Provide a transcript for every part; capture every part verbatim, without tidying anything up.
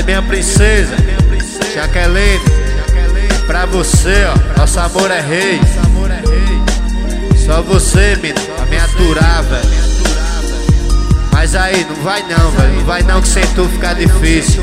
minha princesa, Jaqueline, pra você, ó, nosso amor é rei. Só você, menino, pra me aturar, velho. Mas aí, não vai não, velho, não vai não que sem tu fica difícil.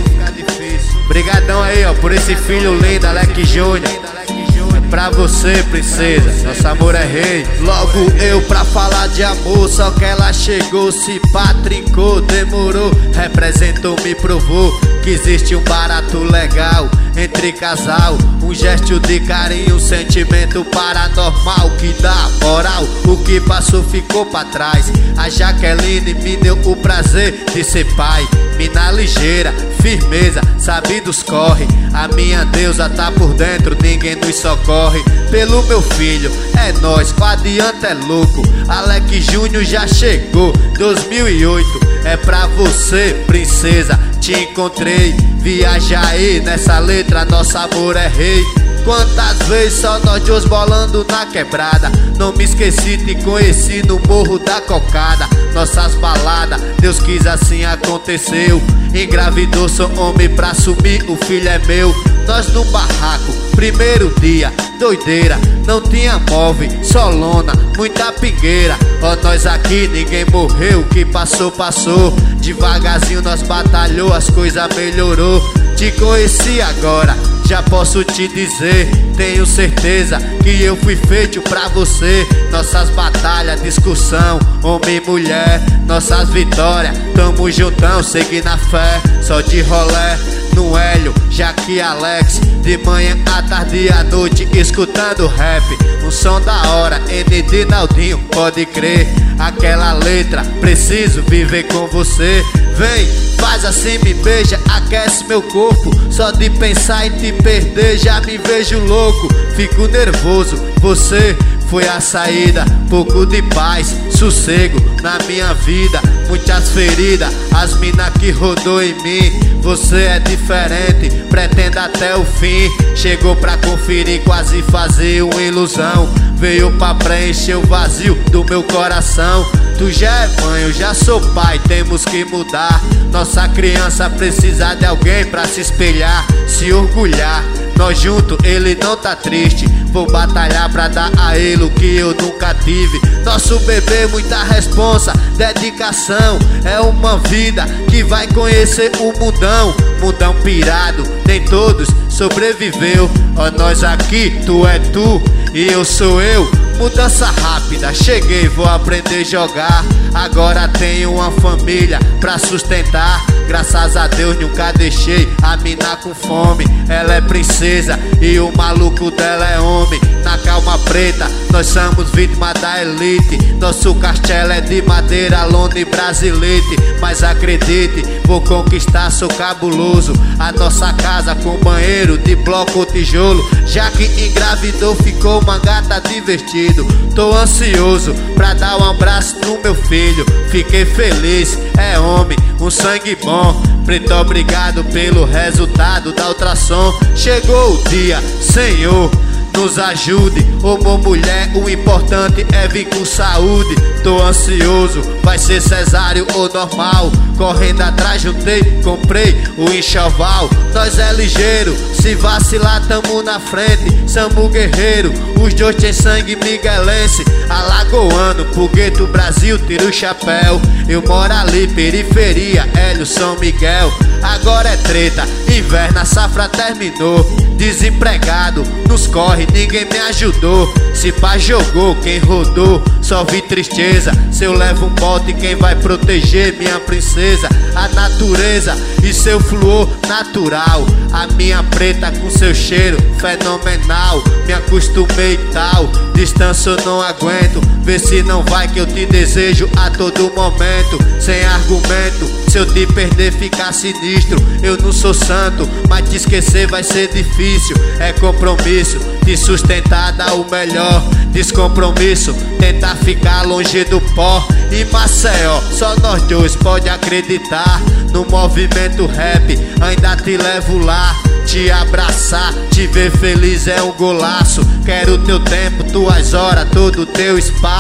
Brigadão aí, ó, por esse filho lindo, Alex Júnior. Pra você, princesa, nosso amor é rei. Logo eu pra falar de amor, só que ela chegou, se patrincou, demorou. Representou, me provou que existe um barato legal entre casal, um gesto de carinho, um sentimento paranormal que dá moral. O que passou ficou pra trás. A Jaqueline me deu o prazer de ser pai. Mina ligeira, firmeza, sabe dos corre. A minha deusa tá por dentro, ninguém nos socorre. Pelo meu filho, é nóis, o adianta é louco. Alex Júnior já chegou, dois mil e oito. É pra você, princesa, te encontrei. Viaja aí, nessa letra, nosso amor é rei. Quantas vezes só nós dois bolando na quebrada. Não me esqueci, te conheci no Morro da Cocada. Nossas baladas, Deus quis assim aconteceu. Engravidou, sou homem pra assumir, o filho é meu. Nós no barraco, primeiro dia, doideira. Não tinha móvel, só lona, muita pingueira. Ó, nós aqui, ninguém morreu, o que passou, passou. Devagarzinho nós batalhou, as coisas melhorou. Te conheci agora, já posso te dizer, tenho certeza que eu fui feito pra você. Nossas batalhas, discussão, homem e mulher, nossas vitórias, tamo juntão, segui na fé. Só de rolé, no Hélio, Jaque e Alex, de manhã à tarde e à noite, escutando rap. Um som da hora, N de Naldinho, pode crer. Aquela letra, preciso viver com você. Vem, faz assim, me beija, aquece meu corpo. Só de pensar em te perder já me vejo louco. Fico nervoso, você foi a saída. Pouco de paz, sossego na minha vida. Muitas feridas, as mina que rodou em mim. Você é diferente, pretenda até o fim. Chegou pra conferir, quase fazer uma ilusão. Veio pra preencher o vazio do meu coração. Tu já é mãe, eu já sou pai, temos que mudar. Nossa criança precisa de alguém pra se espelhar, se orgulhar. Nós juntos, ele não tá triste. Vou batalhar pra dar a ele o que eu nunca tive. Nosso bebê, muita responsa, dedicação. É uma vida que vai conhecer o mundão. Mundão pirado, nem todos sobreviveu. Ó, nós aqui, tu é tu e eu sou eu. Mudança rápida, cheguei, vou aprender a jogar. Agora tenho uma família pra sustentar. Graças a Deus nunca deixei a mina com fome. Ela é princesa e o maluco dela é homem. Na calma preta, nós somos vítimas da elite. Nosso castelo é de madeira, lona e brasilete. Mas acredite, vou conquistar, sou cabuloso. A nossa casa com banheiro de bloco ou tijolo. Já que engravidou, ficou uma gata divertida. Tô ansioso pra dar um abraço no meu filho. Fiquei feliz, é homem, um sangue bom. Preto, obrigado pelo resultado da ultrassom. Chegou o dia, Senhor, nos ajude. Homem, mulher, o importante é vir com saúde. Tô ansioso, vai ser cesárea ou normal. Correndo atrás, juntei, comprei o enxoval. Nós é ligeiro, se vacilar tamo na frente. Samu guerreiro, os dois tem sangue miguelense. Alagoano, pro gueto Brasil, tira o chapéu. Eu moro ali, periferia, Hélio, São Miguel. Agora é treta, inverno, a safra terminou. Desempregado, nos corre, ninguém me ajudou. Se pá jogou, quem rodou, só vi tristeza. Se eu levo um bote, quem vai proteger minha princesa? A natureza e seu fluor natural. A minha preta com seu cheiro fenomenal. Me acostumei tal, distância eu não aguento. Vê se não vai que eu te desejo a todo momento. Sem argumento, se eu te perder ficar sinistro. Eu não sou santo, mas te esquecer vai ser difícil. É compromisso, te sustentar, dar o melhor. Descompromisso, tentar ficar longe do pó. E Maceió, só nós dois pode acreditar. No movimento rap, ainda te levo lá. Te abraçar, te ver feliz é um golaço. Quero teu tempo, tuas horas, todo teu espaço.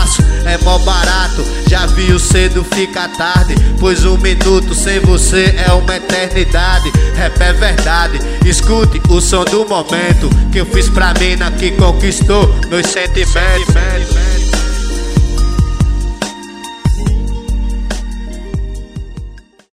é mó barato. Já viu cedo fica tarde, pois um minuto sem você é uma eternidade. Rap é verdade, escute o som do momento que eu fiz pra mina que conquistou meus sentimentos.